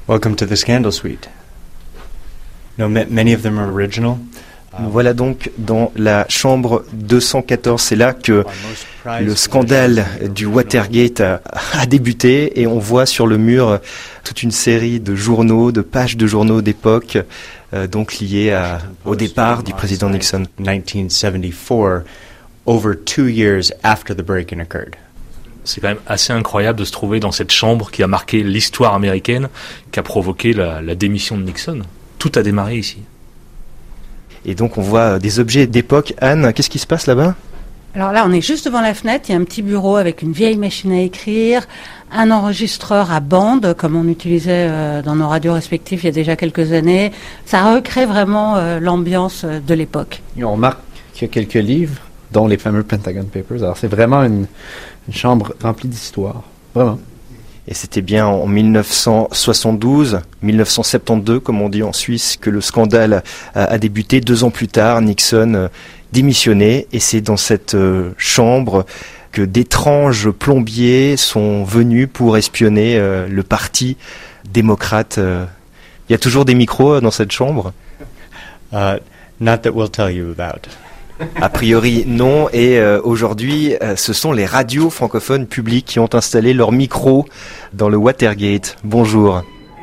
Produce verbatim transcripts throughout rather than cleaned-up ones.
Welcome to the Scandal Suite. No, many of them are original. Nous voilà donc dans la chambre deux cent quatorze. C'est là que le scandale du Watergate a, a débuté et on voit sur le mur toute une série de journaux, de pages de journaux d'époque, euh, donc liées à, au départ du président Nixon. nineteen seventy-four, over two years after the break-in occurred. C'est quand même assez incroyable de se trouver dans cette chambre qui a marqué l'histoire américaine, qui a provoqué la, la démission de Nixon. Tout a démarré ici. Et donc on voit des objets d'époque. Anne, qu'est-ce qui se passe là-bas ? Alors là, on est juste devant la fenêtre, il y a un petit bureau avec une vieille machine à écrire, un enregistreur à bande, comme on utilisait euh, dans nos radios respectives il y a déjà quelques années. Ça recrée vraiment euh, l'ambiance de l'époque. Et on remarque qu'il y a quelques livres, dont les fameux Pentagon Papers. Alors c'est vraiment une, une chambre remplie d'histoire, vraiment. Et c'était bien en dix-neuf cent soixante-douze, dix-neuf cent soixante-douze, comme on dit en Suisse, que le scandale a, a débuté. Deux ans plus tard, Nixon euh, démissionnait. Et c'est dans cette euh, chambre que d'étranges plombiers sont venus pour espionner euh, le parti démocrate. Euh. Il y a toujours des micros dans cette chambre ? Uh, not that we'll tell you about. A priori, non. Et euh, aujourd'hui, euh, ce sont les radios francophones publiques qui ont installé leurs micros dans le Watergate. Bonjour.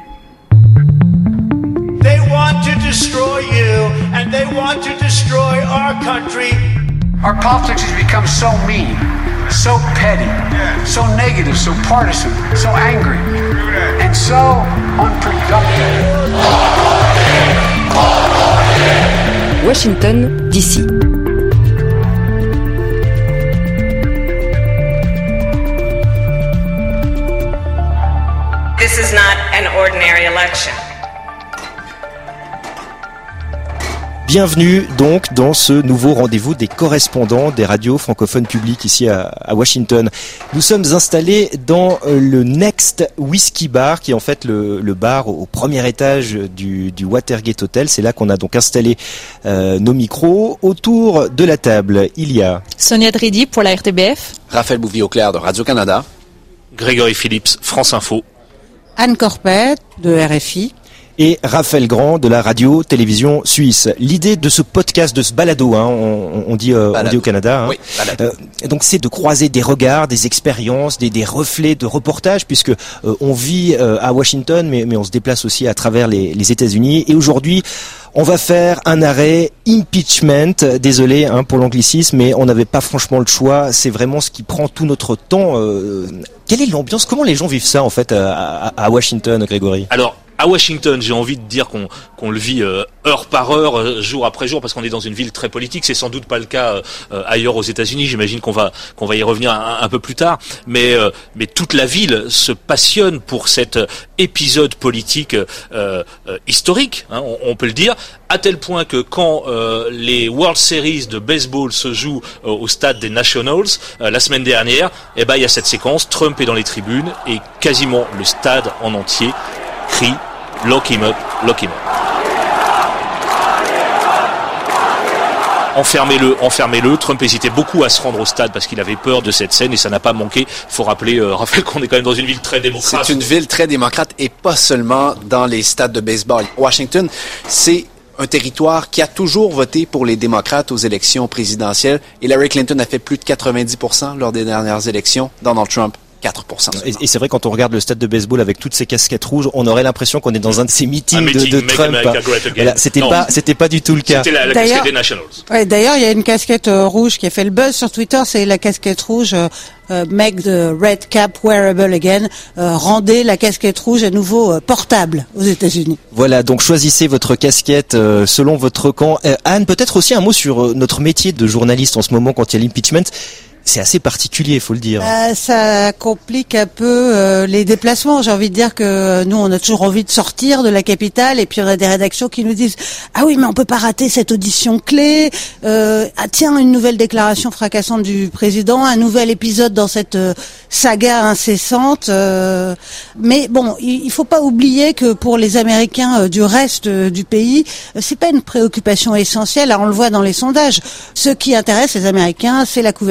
They want to destroy you and they want to destroy our country. Our politics has become so mean, so petty, so negative, so partisan, so angry, and so unproductive. Washington, D C. This is not an ordinary election. Bienvenue donc dans ce nouveau rendez-vous des correspondants des radios francophones publiques ici à, à Washington. Nous sommes installés dans le Next Whiskey Bar, qui est en fait le, le bar au premier étage du, du Watergate Hotel. C'est là qu'on a donc installé euh, nos micros. Autour de la table, il y a Sonia Dridi pour la R T B F, Raphaël Bouvier-Auclair de Radio-Canada, Grégory Phillips, France Info, Anne Corpet de R F I et Raphaël Grand de la radio-télévision suisse. L'idée de ce podcast, de ce balado, hein, on, on, dit, euh, on dit au Canada, hein, oui, euh, donc c'est de croiser des regards, des expériences, des, des reflets de reportages, puisque euh, on vit euh, à Washington, mais, mais on se déplace aussi à travers les, les États-Unis. Et aujourd'hui, on va faire un arrêt impeachment. Désolé hein, pour l'anglicisme, mais on n'avait pas franchement le choix. C'est vraiment ce qui prend tout notre temps. Euh, quelle est l'ambiance ? Comment les gens vivent ça en fait à, à, à Washington, Grégory ? Alors, à Washington, j'ai envie de dire qu'on qu'on le vit euh, heure par heure, euh, jour après jour, parce qu'on est dans une ville très politique. C'est sans doute pas le cas euh, ailleurs aux États-Unis. J'imagine qu'on va qu'on va y revenir un, un peu plus tard. Mais euh, mais toute la ville se passionne pour cet épisode politique euh, euh, historique, hein, on, on peut le dire, à tel point que quand euh, les World Series de baseball se jouent euh, au stade des Nationals euh, la semaine dernière, eh ben il y a cette séquence. Trump est dans les tribunes et quasiment le stade en entier crie « Lock him up, lock him up ». Enfermez-le, enfermez-le. Trump hésitait beaucoup à se rendre au stade parce qu'il avait peur de cette scène et ça n'a pas manqué. Faut rappeler, euh, Raphaël, qu'on est quand même dans une ville très démocrate. C'est une ville très démocrate et pas seulement dans les stades de baseball. Washington, c'est un territoire qui a toujours voté pour les démocrates aux élections présidentielles. Hillary Clinton a fait plus de quatre-vingt-dix pour cent lors des dernières élections. Donald Trump, quatre pour cent. Et, et c'est vrai, quand on regarde le stade de baseball avec toutes ces casquettes rouges, on aurait l'impression qu'on est dans un de ces meetings meeting, de, de Trump. Voilà, c'était non. pas, c'était pas du tout le cas. C'était la, la casquette des Nationals. Ouais, d'ailleurs, il y a une casquette euh, rouge qui a fait le buzz sur Twitter. C'est la casquette rouge euh, euh, Make the red cap wearable again. Euh, rendez la casquette rouge à nouveau euh, portable aux États-Unis. Voilà, donc choisissez votre casquette euh, selon votre camp. Euh, Anne, peut-être aussi un mot sur euh, notre métier de journaliste en ce moment quand il y a l'impeachment. C'est assez particulier, il faut le dire. Euh, ça complique un peu euh, les déplacements. J'ai envie de dire que nous, on a toujours envie de sortir de la capitale, et puis on a des rédactions qui nous disent « Ah oui, mais on peut pas rater cette audition clé. Euh, ah tiens, une nouvelle déclaration fracassante du président, un nouvel épisode dans cette euh, saga incessante. Euh, » Mais bon, il, il faut pas oublier que pour les Américains euh, du reste euh, du pays, euh, c'est pas une préoccupation essentielle. Alors, on le voit dans les sondages. Ce qui intéresse les Américains, c'est la couverture matinale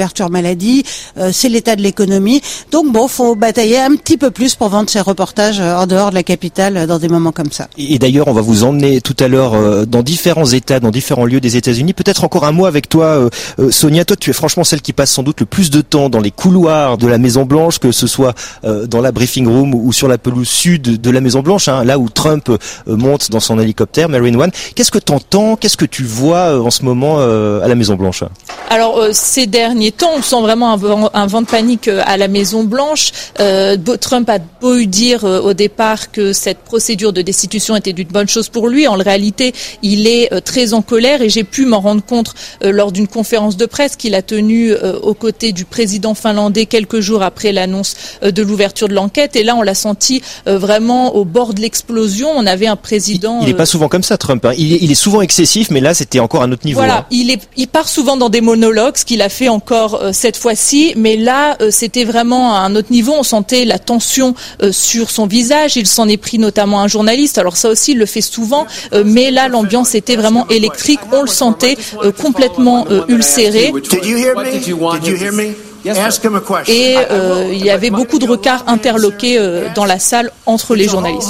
maladie, euh, c'est l'état de l'économie. Donc bon, faut batailler un petit peu plus pour vendre ces reportages euh, en dehors de la capitale euh, dans des moments comme ça. Et d'ailleurs, on va vous emmener tout à l'heure euh, dans différents États, dans différents lieux des États-Unis. Peut-être encore un mot avec toi, euh, euh, Sonia. Toi, tu es franchement celle qui passe sans doute le plus de temps dans les couloirs de la Maison-Blanche, que ce soit euh, dans la briefing room ou sur la pelouse sud de la Maison-Blanche, hein, là où Trump euh, monte dans son hélicoptère Marine One. Qu'est-ce que t'entends, qu'est-ce que tu vois euh, en ce moment euh, à la Maison-Blanche? Alors euh, ces derniers temps, on sent vraiment un vent, un vent de panique euh, à la Maison-Blanche. Euh, Trump a beau dire euh, au départ que cette procédure de destitution était une bonne chose pour lui. En réalité, il est euh, très en colère et j'ai pu m'en rendre compte euh, lors d'une conférence de presse qu'il a tenue euh, aux côtés du président finlandais quelques jours après l'annonce euh, de l'ouverture de l'enquête. Et là, on l'a senti euh, vraiment au bord de l'explosion. On avait un président... Il n'est pas souvent comme ça, Trump. Hein. Il, est, il est souvent excessif, mais là, c'était encore un autre niveau. Voilà, hein. il, est, il part souvent dans des monologues, ce qu'il a fait encore euh, cette fois-ci, mais là, euh, c'était vraiment à un autre niveau. On sentait la tension euh, sur son visage. Il s'en est pris notamment à un journaliste. Alors ça aussi, il le fait souvent, euh, mais là, l'ambiance était vraiment électrique. On le sentait euh, complètement euh, ulcéré. Did you hear me? Did you hear me? Ask him a question. Et euh, il y avait beaucoup de regards interloqués euh, dans la salle entre les journalistes.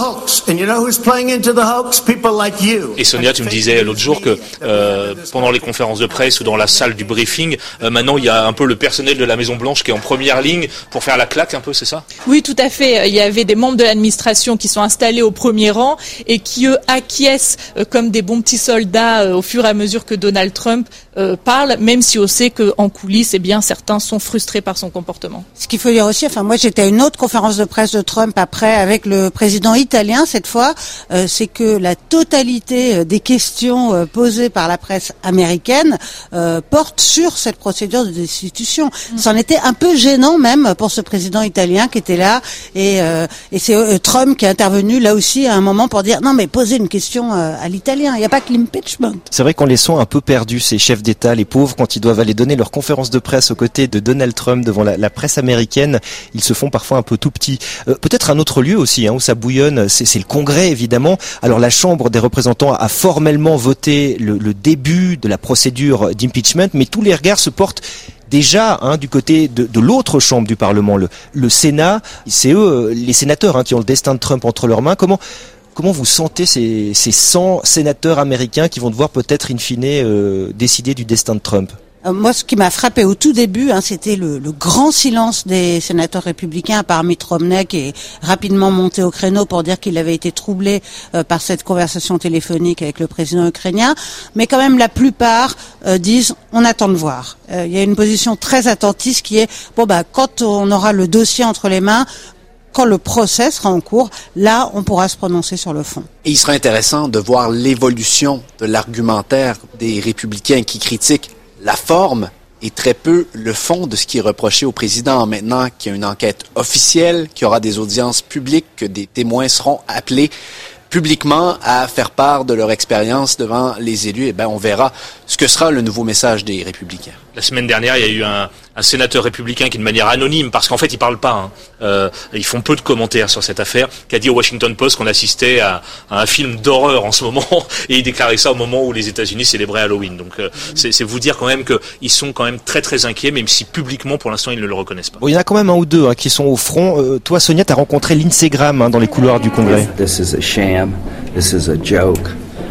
Et Sonia, tu me disais l'autre jour que euh, pendant les conférences de presse ou dans la salle du briefing, euh, maintenant il y a un peu le personnel de la Maison Blanche qui est en première ligne pour faire la claque un peu, c'est ça? Oui, tout à fait. Il y avait des membres de l'administration qui sont installés au premier rang et qui eux acquiescent euh, comme des bons petits soldats euh, au fur et à mesure que Donald Trump euh, parle, même si on sait qu'en coulisses, eh bien certains sont frustrés par son comportement. Ce qu'il faut dire aussi, enfin moi j'étais à une autre conférence de presse de Trump après avec le président italien cette fois, euh, c'est que la totalité des questions euh, posées par la presse américaine euh, porte sur cette procédure de destitution. Mmh. C'en était un peu gênant même pour ce président italien qui était là et, euh, et c'est euh, Trump qui est intervenu là aussi à un moment pour dire non mais posez une question euh, à l'italien, il n'y a pas que l'impeachment. C'est vrai qu'on les sent un peu perdus ces chefs d'État, les pauvres, quand ils doivent aller donner leur conférence de presse aux côtés de Donald Trump devant la, la presse américaine, ils se font parfois un peu tout petits. Euh, peut-être un autre lieu aussi hein, où ça bouillonne, c'est, c'est le Congrès évidemment. Alors la Chambre des représentants a formellement voté le, le début de la procédure d'impeachment, mais tous les regards se portent déjà hein, du côté de, de l'autre chambre du Parlement, le, le Sénat. C'est eux, les sénateurs, hein, qui ont le destin de Trump entre leurs mains. Comment Comment vous sentez ces, ces cent sénateurs américains qui vont devoir peut-être in fine euh, décider du destin de Trump? Moi, ce qui m'a frappé au tout début, hein, c'était le, le grand silence des sénateurs républicains, à part Mitt Romney qui est rapidement monté au créneau pour dire qu'il avait été troublé euh, par cette conversation téléphonique avec le président ukrainien. Mais quand même, la plupart euh, disent on attend de voir. Euh, il y a une position très attentiste qui est bon bah quand on aura le dossier entre les mains, quand le procès sera en cours, là, on pourra se prononcer sur le fond. Et il sera intéressant de voir l'évolution de l'argumentaire des républicains qui critiquent la forme et très peu le fond de ce qui est reproché au président. Maintenant qu'il y a une enquête officielle, qu'il y aura des audiences publiques, que des témoins seront appelés publiquement à faire part de leur expérience devant les élus, eh ben, on verra ce que sera le nouveau message des républicains. La semaine dernière, il y a eu un, un sénateur républicain qui, de manière anonyme, parce qu'en fait, ils parlent pas, hein, euh, ils font peu de commentaires sur cette affaire, qui a dit au Washington Post qu'on assistait à, à un film d'horreur en ce moment, et il déclarait ça au moment où les États-Unis célébraient Halloween. Donc, euh, c'est, c'est vous dire quand même qu'ils sont quand même très très inquiets, même si publiquement, pour l'instant, ils ne le reconnaissent pas. Bon, il y en a quand même un ou deux hein, qui sont au front. Euh, toi, Sonia, t'as rencontré Lindsey Graham hein, dans les couloirs du Congrès. This is a sham. This is a joke.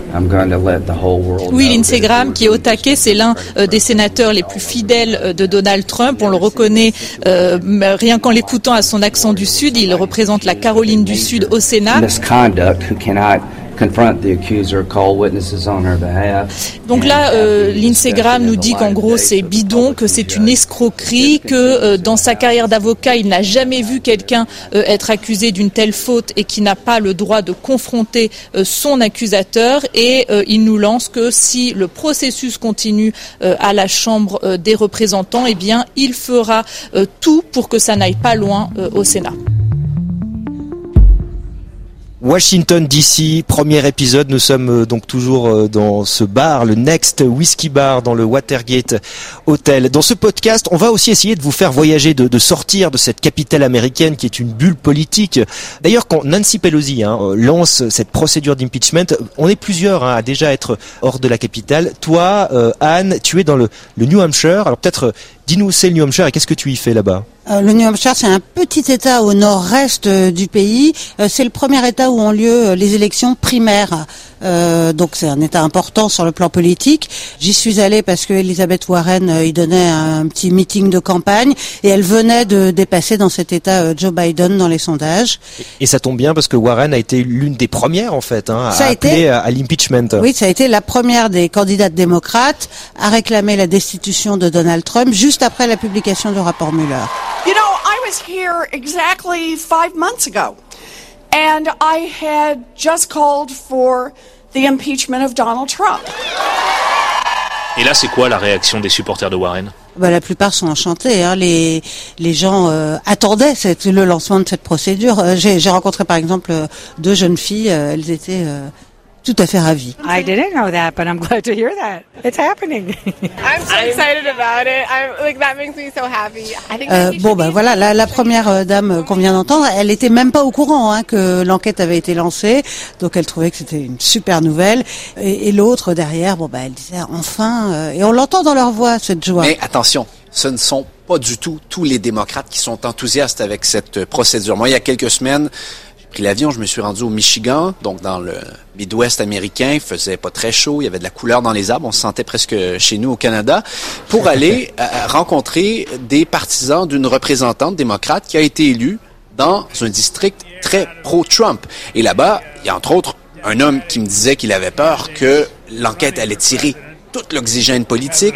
Oui, Lindsey Graham, qui est au taquet, c'est l'un euh, des sénateurs les plus fidèles euh, de Donald Trump. On le reconnaît euh, rien qu'en l'écoutant à son accent du Sud. Il représente la Caroline du Sud au Sénat. Donc là, euh, Lindsey Graham nous dit qu'en gros c'est bidon, que c'est une escroquerie, que euh, dans sa carrière d'avocat, il n'a jamais vu quelqu'un euh, être accusé d'une telle faute et qui n'a pas le droit de confronter euh, son accusateur. Et euh, il nous lance que si le processus continue euh, à la Chambre euh, des représentants, eh bien, il fera euh, tout pour que ça n'aille pas loin euh, au Sénat. Washington D C, premier épisode, nous sommes donc toujours dans ce bar, le Next Whiskey Bar dans le Watergate Hotel. Dans ce podcast, on va aussi essayer de vous faire voyager, de, de sortir de cette capitale américaine qui est une bulle politique. D'ailleurs, quand Nancy Pelosi hein, lance cette procédure d'impeachment, on est plusieurs hein, à déjà être hors de la capitale. Toi, euh, Anne, tu es dans le, le New Hampshire. Alors peut-être Dis-nous, c'est le New Hampshire et qu'est-ce que tu y fais là-bas ? Euh, le New Hampshire, c'est un petit État au nord-est euh, du pays. Euh, c'est le premier État où ont lieu euh, les élections primaires. Euh, donc c'est un État important sur le plan politique. J'y suis allée parce que Elizabeth Warren euh, y donnait un petit meeting de campagne et elle venait de dépasser dans cet État euh, Joe Biden dans les sondages. Et ça tombe bien parce que Warren a été l'une des premières en fait hein, à appeler été, à l'impeachment. Oui, ça a été la première des candidates démocrates à réclamer la destitution de Donald Trump juste après la publication du rapport Mueller. You know, I was here exactly five months ago, and I had just called for the impeachment of Donald Trump. Et là, c'est quoi la réaction des supporters de Warren ? Bah, la plupart sont enchantés. Hein. Les les gens euh, attendaient cette, le lancement de cette procédure. Euh, j'ai, j'ai rencontré par exemple euh, deux jeunes filles. Euh, elles étaient euh, tout à fait ravies. I didn't know that, but I'm glad to hear that. It's happening. I'm so excited about it. I'm like that makes me so happy. I think euh, bon bah voilà, la, la première euh, dame qu'on vient d'entendre, elle était même pas au courant hein, que l'enquête avait été lancée, donc elle trouvait que c'était une super nouvelle. Et, et l'autre derrière, bon bah elle disait enfin, euh, et on l'entend dans leur voix cette joie. Mais attention, ce ne sont pas du tout tous les démocrates qui sont enthousiastes avec cette procédure. Moi, il y a quelques semaines, j'ai pris l'avion, je me suis rendu au Michigan, donc dans le Midwest américain, il faisait pas très chaud, il y avait de la couleur dans les arbres, on se sentait presque chez nous au Canada, pour aller euh, rencontrer des partisans d'une représentante démocrate qui a été élue dans un district très pro-Trump. Et là-bas, il y a entre autres un homme qui me disait qu'il avait peur que l'enquête allait tirer tout l'oxygène politique,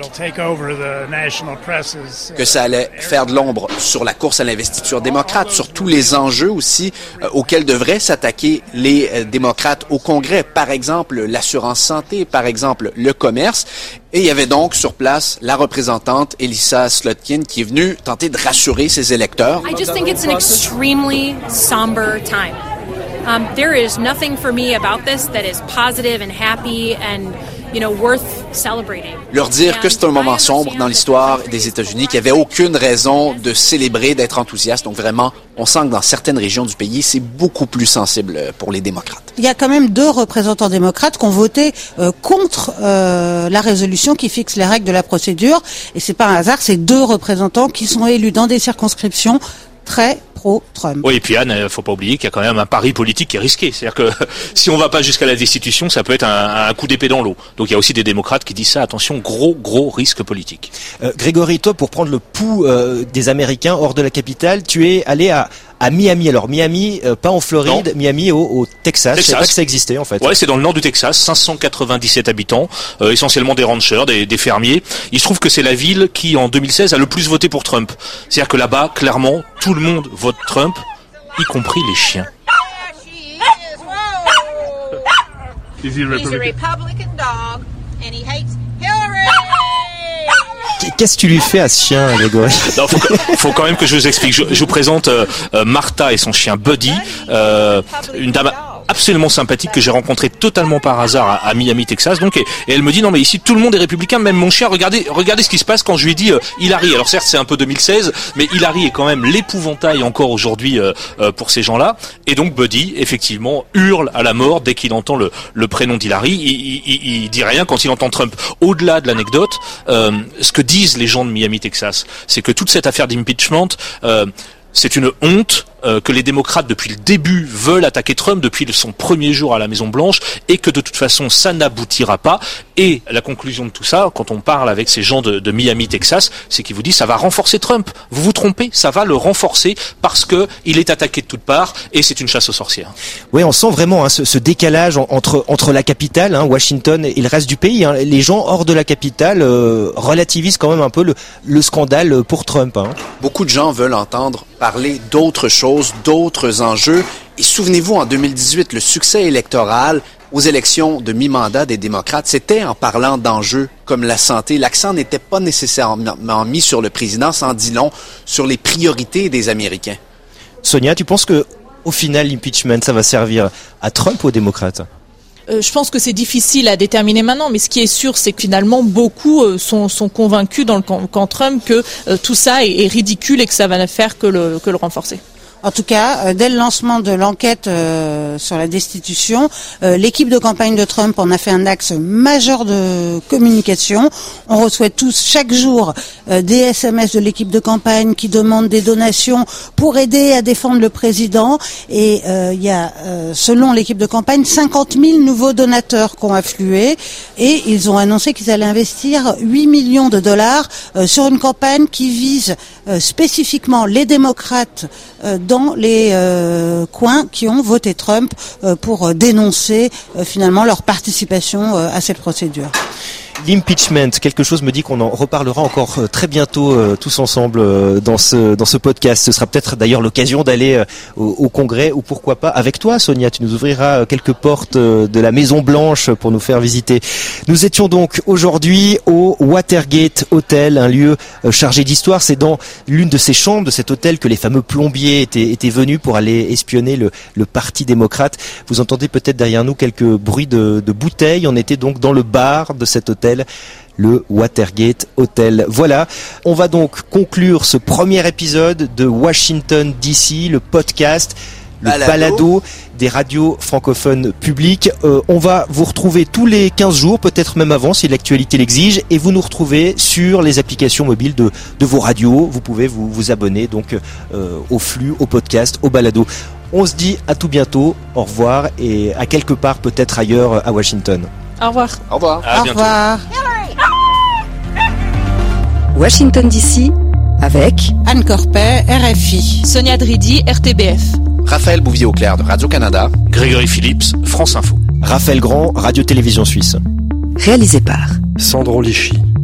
que ça allait faire de l'ombre sur la course à l'investiture démocrate, sur tous les enjeux aussi euh, auxquels devraient s'attaquer les euh, démocrates au Congrès, par exemple l'assurance santé, par exemple le commerce. Et il y avait donc sur place la représentante Elissa Slotkin qui est venue tenter de rassurer ses électeurs. I just think it's an extremely somber time. Um, there is nothing for me about this that is positive and happy and you know, worth celebrating. Leur dire que c'est un moment sombre dans l'histoire des États-Unis, qu'il n'y avait aucune raison de célébrer, d'être enthousiaste. Donc vraiment, on sent que dans certaines régions du pays, c'est beaucoup plus sensible pour les démocrates. Il y a quand même deux représentants démocrates qui ont voté euh, contre euh, la résolution qui fixe les règles de la procédure. Et c'est pas un hasard, c'est deux représentants qui sont élus dans des circonscriptions très pro-Trump. Oui, et puis Anne, il faut pas oublier qu'il y a quand même un pari politique qui est risqué. C'est-à-dire que si on va pas jusqu'à la destitution, ça peut être un, un coup d'épée dans l'eau. Donc il y a aussi des démocrates qui disent ça, attention, gros, gros risque politique. Euh, Grégory, toi, pour prendre le pouls euh, des Américains hors de la capitale, tu es allé à, à Miami. Alors Miami, euh, pas en Floride, non. Miami au, au Texas. Texas. Je savais pas que ça existait en fait. Ouais, c'est dans le nord du Texas, cinq cent quatre-vingt-dix-sept habitants, euh, essentiellement des ranchers, des, des fermiers. Il se trouve que c'est la ville qui, en deux mille seize, a le plus voté pour Trump. C'est-à-dire que là-bas, clairement, tout le monde vote Trump, y compris les chiens. He's a Republican dog and he hates Hillary. Qu'est-ce que tu lui fais à ce chien, Grégory? Non, faut, faut quand même que je vous explique. Je, je vous présente euh, Martha et son chien Buddy, euh, une dame absolument sympathique que j'ai rencontrée totalement par hasard à, à Miami, Texas. Donc, et, et elle me dit non mais ici tout le monde est républicain, même mon chien. Regardez, regardez ce qui se passe quand je lui ai dit euh, Hillary. Alors certes c'est un peu deux mille seize, mais Hillary est quand même l'épouvantail encore aujourd'hui euh, euh, pour ces gens-là. Et donc Buddy effectivement hurle à la mort dès qu'il entend le, le prénom d'Hillary. Il, il, il, il dit rien quand il entend Trump. Au-delà de l'anecdote, euh, ce que disent les gens de Miami, Texas, c'est que toute cette affaire d'impeachment, euh, c'est une honte euh, que les démocrates depuis le début veulent attaquer Trump depuis son premier jour à la Maison Blanche et que de toute façon ça n'aboutira pas. Et la conclusion de tout ça, quand on parle avec ces gens de, de Miami, Texas, c'est qu'ils vous disent ça va renforcer Trump. Vous vous trompez, ça va le renforcer parce que il est attaqué de toutes parts et c'est une chasse aux sorcières. Oui, on sent vraiment hein, ce, ce décalage entre entre la capitale, hein, Washington, et le reste du pays. Hein. Les gens hors de la capitale euh, relativisent quand même un peu le, le scandale pour Trump. Hein. Beaucoup de gens veulent entendre parler d'autres choses, d'autres enjeux. Et souvenez-vous, en deux mille dix-huit, le succès électoral aux élections de mi-mandat des démocrates, c'était en parlant d'enjeux comme la santé. L'accent n'était pas nécessairement mis sur le président, sans dit long, sur les priorités des Américains. Sonia, tu penses que au final, l'impeachment, ça va servir à Trump ou aux démocrates ? Euh, je pense que c'est difficile à déterminer maintenant, mais ce qui est sûr, c'est que finalement beaucoup euh, sont, sont convaincus dans le camp, camp Trump que euh, tout ça est, est ridicule et que ça va ne faire que le, que le renforcer. En tout cas, euh, dès le lancement de l'enquête euh, sur la destitution, euh, l'équipe de campagne de Trump en a fait un axe majeur de communication. On reçoit tous chaque jour euh, des S M S de l'équipe de campagne qui demandent des donations pour aider à défendre le président. Et euh, il y a, euh, selon l'équipe de campagne, cinquante mille nouveaux donateurs qui ont afflué. Et ils ont annoncé qu'ils allaient investir huit millions de dollars euh, sur une campagne qui vise euh, spécifiquement les démocrates euh, dans les euh, coins qui ont voté Trump euh, pour dénoncer euh, finalement leur participation euh, à cette procédure. L'impeachment, quelque chose me dit qu'on en reparlera encore très bientôt euh, tous ensemble euh, dans ce dans ce podcast. Ce sera peut-être d'ailleurs l'occasion d'aller euh, au, au Congrès ou pourquoi pas avec toi, Sonia. Tu nous ouvriras quelques portes euh, de la Maison Blanche pour nous faire visiter. Nous étions donc aujourd'hui au Watergate Hotel, un lieu euh, chargé d'histoire. C'est dans l'une de ces chambres de cet hôtel que les fameux plombiers étaient étaient venus pour aller espionner le le Parti démocrate. Vous entendez peut-être derrière nous quelques bruits de, de bouteilles. On était donc dans le bar de cet hôtel, le Watergate Hotel. Voilà, on va donc conclure ce premier épisode de Washington D C, le podcast, le balado, balado des radios francophones publiques. Euh, on va vous retrouver tous les quinze jours, peut-être même avant si l'actualité l'exige, et vous nous retrouvez sur les applications mobiles de, de vos radios. Vous pouvez vous, vous abonner donc euh, au flux, au podcast, au balado. On se dit à tout bientôt, au revoir, et à quelque part peut-être ailleurs à Washington. Au revoir. Au revoir. À Au bientôt. revoir. Washington D C avec Anne Corpet, R F I, Sonia Dridi, R T B F, Raphaël Bouvier-Auclair de Radio-Canada, Grégory Phillips, France Info, Raphaël Grand, Radio-Télévision Suisse. Réalisé par Sandro Lichy.